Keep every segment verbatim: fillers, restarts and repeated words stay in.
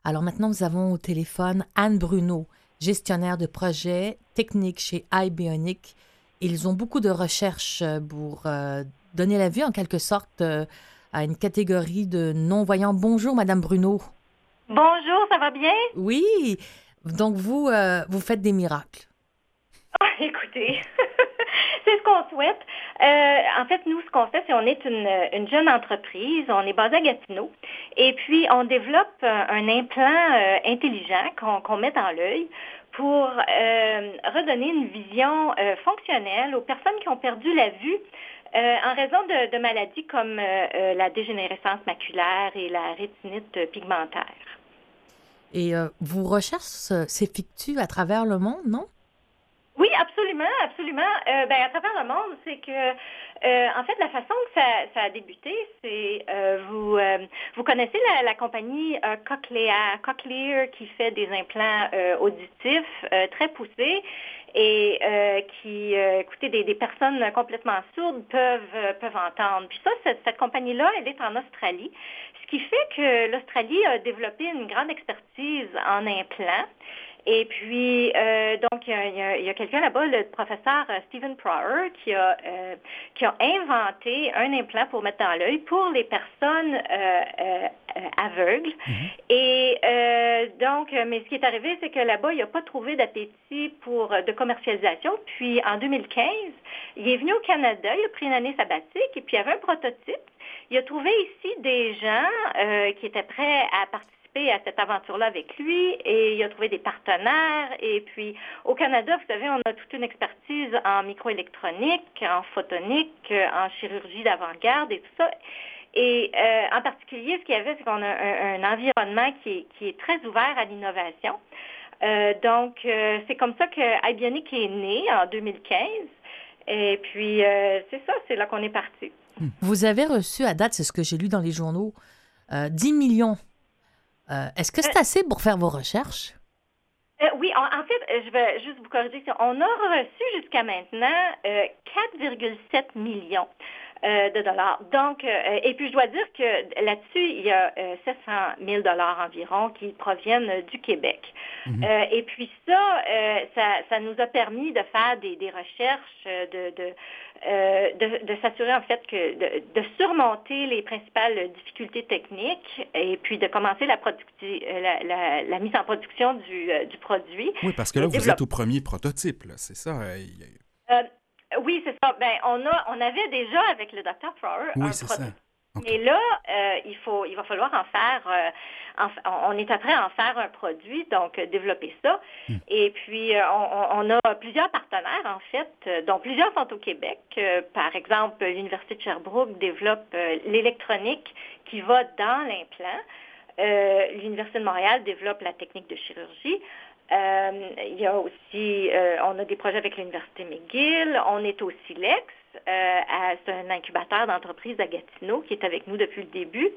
Alors maintenant, nous avons au téléphone Anne Bruno, gestionnaire de projet technique chez iBionic. Ils ont beaucoup de recherches euh, pour euh, donner la vue, en quelque sorte, euh, à une catégorie de non-voyants. Bonjour, Madame Bruno. Bonjour, ça va bien? Oui, donc vous, euh, vous faites des miracles. Ah, écoutez, c'est ce qu'on souhaite. Euh, en fait, nous, ce qu'on fait, c'est on est une, une jeune entreprise, on est basé à Gatineau, et puis on développe un, un implant euh, intelligent qu'on qu'on met dans l'œil pour euh, redonner une vision euh, fonctionnelle aux personnes qui ont perdu la vue euh, en raison de, de maladies comme euh, euh, la dégénérescence maculaire et la rétinite pigmentaire. Et euh, vos recherches euh, s'effectuent à travers le monde, non? Oui, absolument, absolument. Euh, ben, à travers le monde, c'est que, euh, en fait, la façon que ça, ça a débuté, c'est euh, vous euh, vous connaissez la, la compagnie euh, Cochlear, Cochlear qui fait des implants euh, auditifs euh, très poussés et euh, qui, euh, écoutez, des, des personnes complètement sourdes peuvent euh, peuvent entendre. Puis ça, cette, cette compagnie-là, elle est en Australie, ce qui fait que l'Australie a développé une grande expertise en implants. Et puis, euh, donc, il y a, il y a, il y a quelqu'un là-bas, le professeur euh, Stephen Prower, qui a, euh, qui a inventé un implant pour mettre dans l'œil pour les personnes euh, euh, euh, aveugles. Mhm. Et euh, donc, euh, mais ce qui est arrivé, c'est que là-bas, il n'a pas trouvé d'appétit pour de commercialisation. Puis, en deux mille quinze, il est venu au Canada, il a pris une année sabbatique, et puis il y avait un prototype. Il a trouvé ici des gens euh, qui étaient prêts à participer à cette aventure-là avec lui et il a trouvé des partenaires. Et puis, au Canada, vous savez, on a toute une expertise en microélectronique, en photonique, en chirurgie d'avant-garde et tout ça. Et euh, en particulier, ce qu'il y avait, c'est qu'on a un, un environnement qui est, qui est très ouvert à l'innovation. Euh, donc, euh, c'est comme ça que iBionic est né en deux mille quinze. Et puis, euh, c'est ça, c'est là qu'on est parti. Vous avez reçu à date, c'est ce que j'ai lu dans les journaux, euh, dix millions. Euh, est-ce que Euh, c'est assez pour faire vos recherches? Euh, oui, en, en fait, euh, je vais juste vous corriger. On a reçu jusqu'à maintenant euh, quatre virgule sept millions euh, de dollars. Donc, euh, et puis je dois dire que là-dessus, il y a euh, sept cent mille dollars environ qui proviennent euh, du Québec. Mhm. Euh, et puis ça, euh, ça, ça nous a permis de faire des, des recherches, euh, de, de, euh, de, de s'assurer en fait que de, de surmonter les principales difficultés techniques et puis de commencer la, producti- euh, la, la, la mise en production du, euh, du produit. Oui, parce que là, Le vous êtes développement. au premier prototype, là, c'est ça? euh, il y a- Euh, oui, c'est ça. Ben, on a, on avait déjà avec le docteur Flower Oui, un c'est ça. prototype. OK. Mais là, euh, il faut, il va falloir en faire. euh, en- on est après à en faire un produit, donc euh, développer ça. Hmm. Et puis, euh, on, on a plusieurs partenaires en fait, euh, dont plusieurs sont au Québec. Euh, par exemple, l'université de Sherbrooke développe euh, l'électronique qui va dans l'implant. Euh, l'université de Montréal développe la technique de chirurgie. Euh, il y a aussi, euh, on a des projets avec l'Université McGill, on est au Silex, euh, à, c'est un incubateur d'entreprise à Gatineau qui est avec nous depuis le début.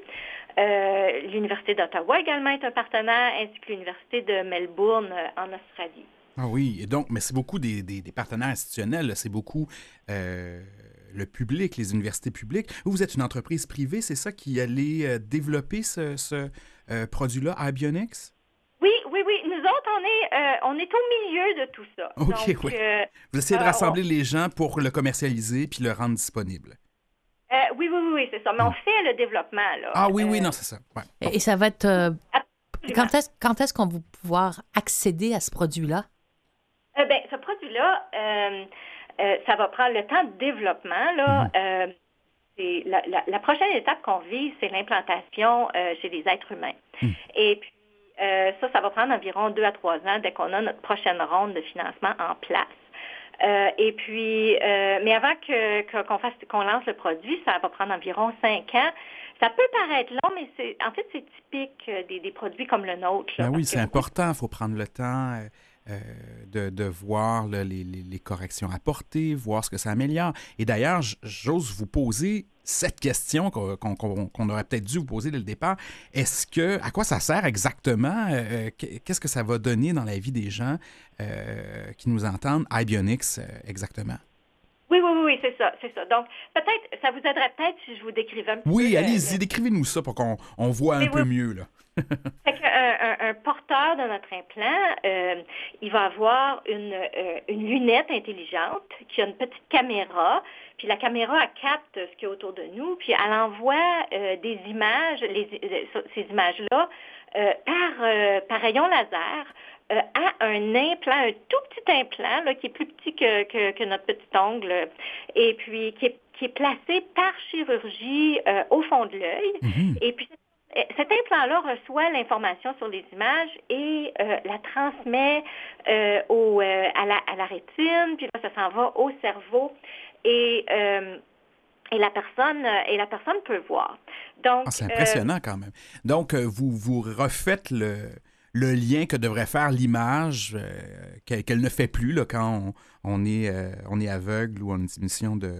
Euh, L'Université d'Ottawa également est un partenaire, ainsi que l'Université de Melbourne euh, en Australie. Ah oui, et donc, mais c'est beaucoup des, des- des partenaires institutionnels, là, c'est beaucoup euh, le public, les universités publiques. Vous, vous êtes une entreprise privée, c'est ça qui allait euh, développer ce, ce, euh, produit-là, iBionics? Oui, oui, oui. Nous autres, on est, euh, on est au milieu de tout ça. OK, Donc, oui. euh, Vous essayez de euh, on- rassembler les gens pour le commercialiser puis le rendre disponible. euh, oui, oui, oui, oui, c'est ça. Mais on Hmm. fait le développement, là. Ah oui, oui, Euh, non, c'est ça. Ouais. Bon. Et, et ça va être... euh, absolument. quand est-ce, quand est-ce qu'on va pouvoir accéder à ce produit-là? Euh, ben, ce produit-là, euh, euh, ça va prendre le temps de développement. Là. Mhm. Euh, c'est la, la, la prochaine étape qu'on vise, c'est l'implantation euh, chez les êtres humains. Hmm. Et puis, euh, ça, ça va prendre environ deux à trois ans dès qu'on a notre prochaine ronde de financement en place. Euh, et puis, euh, mais avant que, que- qu'on fasse, qu'on lance le produit, ça va prendre environ cinq ans. Ça peut paraître long, mais c'est, en fait, c'est typique euh, des, des produits comme le nôtre, là, Ben oui, parce que c'est beaucoup. important. Il faut prendre le temps euh, euh, de, de voir là, les, les- les corrections apportées, voir ce que ça améliore. Et d'ailleurs, j- j'ose vous poser cette question qu'on qu'on- qu'on- qu'on aurait peut-être dû vous poser dès le départ. Est-ce que, à quoi ça sert exactement? Euh, euh, Qu'est-ce que ça va donner dans la vie des gens euh, qui nous entendent? iBionics, euh, exactement. Oui, oui, oui, oui, c'est ça, c'est ça. Donc, peut-être, ça vous aiderait peut-être si je vous décrivais un petit peu Oui, le... allez-y, le... décrivez-nous ça pour qu'on on voit un Oui, peu oui. mieux, là. Fait qu'un un, il va avoir une, euh, une lunette intelligente qui a une petite caméra, puis la caméra, elle capte ce qu'il y a autour de nous, puis elle envoie euh, des images, les, euh, ces images-là, euh, par, euh, par rayon laser, euh, à un implant, un tout petit implant, là, qui est plus petit que, que, que notre petit ongle, et puis qui est, qui est placé par chirurgie euh, au fond de l'œil. Mm-hmm. Et puis, cet implant-là reçoit l'information sur les images et euh, la transmet euh, au, euh, à, la, à la rétine, puis là, ça s'en va au cerveau et, euh, et, la personne, et la personne peut voir. Donc, ah, c'est impressionnant euh, quand même. Donc, euh, vous, vous refaites le, le lien que devrait faire l'image, euh, qu'elle, qu'elle ne fait plus là, quand on, on, est, euh, on est aveugle ou en diminution de,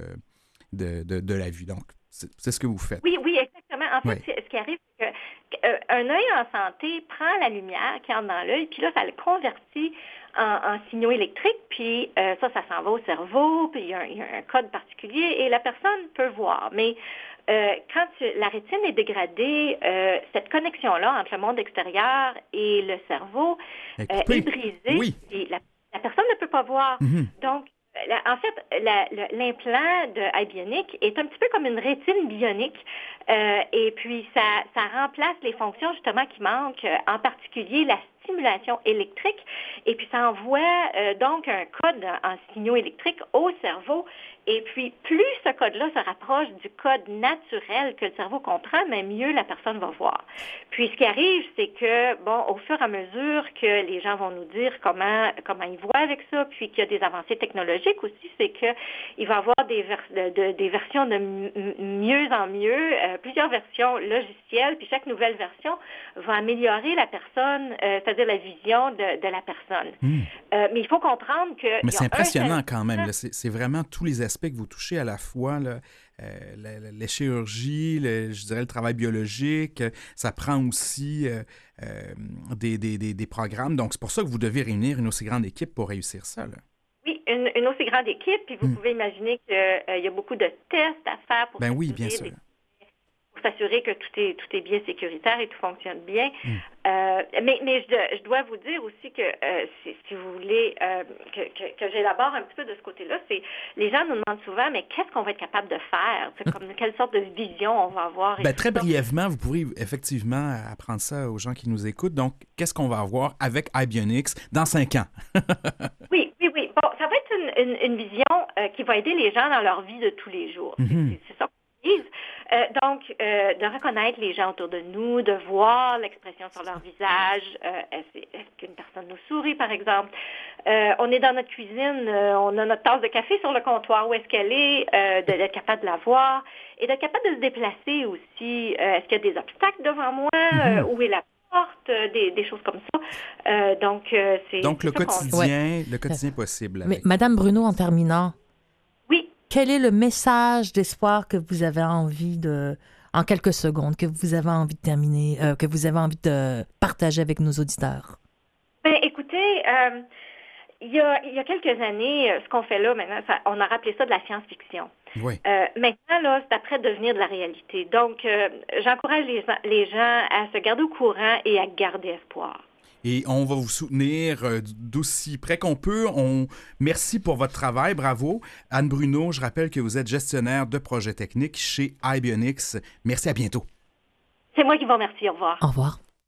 de, de, de la vue. Donc, c'est, c'est ce que vous faites. Oui, oui, exactement. En fait, oui. ce qui arrive, c'est qu'un œil en santé prend la lumière qui entre dans l'œil, puis là, ça le convertit en, en signaux électriques, puis euh, ça, ça s'en va au cerveau, puis il y, a un, il y a un code particulier, et la personne peut voir. Mais euh, quand tu, la rétine est dégradée, euh, cette connexion-là entre le monde extérieur et le cerveau euh, est brisée, oui. et la, la personne ne peut pas voir. Mm-hmm. Donc, en fait, la, l'implant de iBionic est un petit peu comme une rétine bionique euh, et puis ça, ça remplace les fonctions justement qui manquent, en particulier la stimulation électrique et puis ça envoie euh, donc un code en signaux électriques au cerveau et puis plus ce code-là se rapproche du code naturel que le cerveau comprend, mais mieux la personne va voir. Puis ce qui arrive, c'est que, bon, au fur et à mesure que les gens vont nous dire comment comment ils voient avec ça, puis qu'il y a des avancées technologiques aussi, c'est qu'il va y avoir des, vers, de, de, des versions de m- mieux en mieux, euh, plusieurs versions logicielles, puis chaque nouvelle version va améliorer la personne, euh, c'est-à-dire la vision de, de la personne. Mmh. Euh, mais il faut comprendre que... Mais c'est impressionnant un... quand même. Là. C'est, c'est vraiment tous les aspects que vous touchez à la fois, là, euh, la, la, les chirurgies, le, je dirais le travail biologique. Ça prend aussi euh, euh, des, des, des, des programmes. Donc, c'est pour ça que vous devez réunir une aussi grande équipe pour réussir ça. Là. Oui, une, une aussi grande équipe. Puis vous mmh. pouvez imaginer qu'il euh, y a beaucoup de tests à faire pour ben oui, bien sûr. Des... pour s'assurer que tout est, tout est bien sécuritaire et tout fonctionne bien. Mm. Euh, mais mais je, je dois vous dire aussi que, euh, si, si vous voulez, euh, que, que, que j'élabore un petit peu de ce côté-là, c'est les gens nous demandent souvent, mais qu'est-ce qu'on va être capable de faire? C'est comme quelle sorte de vision on va avoir? Ben, très brièvement, vous pourrez effectivement apprendre ça aux gens qui nous écoutent. Donc, qu'est-ce qu'on va avoir avec iBionic dans cinq ans? oui, oui, oui. Bon, ça va être une, une, une vision euh, qui va aider les gens dans leur vie de tous les jours. Mm-hmm. C'est, c'est ça. Euh, donc, euh, de reconnaître les gens autour de nous, de voir l'expression sur leur visage. Euh, est-ce, est-ce qu'une personne nous sourit, par exemple? Euh, on est dans notre cuisine, euh, on a notre tasse de café sur le comptoir. Où est-ce qu'elle est? Euh, de, d'être capable de la voir et d'être capable de se déplacer aussi. Euh, est-ce qu'il y a des obstacles devant moi? Euh, où est la porte? Des, des choses comme ça. Euh, donc, euh, c'est... Donc, c'est le quotidien, ouais. le quotidien possible. Avec... Mais, Madame Bruno, en terminant... Oui. Quel est le message d'espoir que vous avez envie de, en quelques secondes, que vous avez envie de terminer, euh, que vous avez envie de partager avec nos auditeurs? Ben, écoutez, euh, il y a, il y a quelques années, ce qu'on fait là maintenant, ça, on a rappelé ça de la science-fiction. Oui. Euh, maintenant, là, c'est après devenir de la réalité. Donc, euh, j'encourage les, les gens à se garder au courant et à garder espoir. Et on va vous soutenir euh, d'aussi près qu'on peut. On... Merci pour votre travail, bravo. Anne Bruno, je rappelle que vous êtes gestionnaire de projets techniques chez iBionic. Merci, à bientôt. C'est moi qui vous remercie. Au revoir. Au revoir.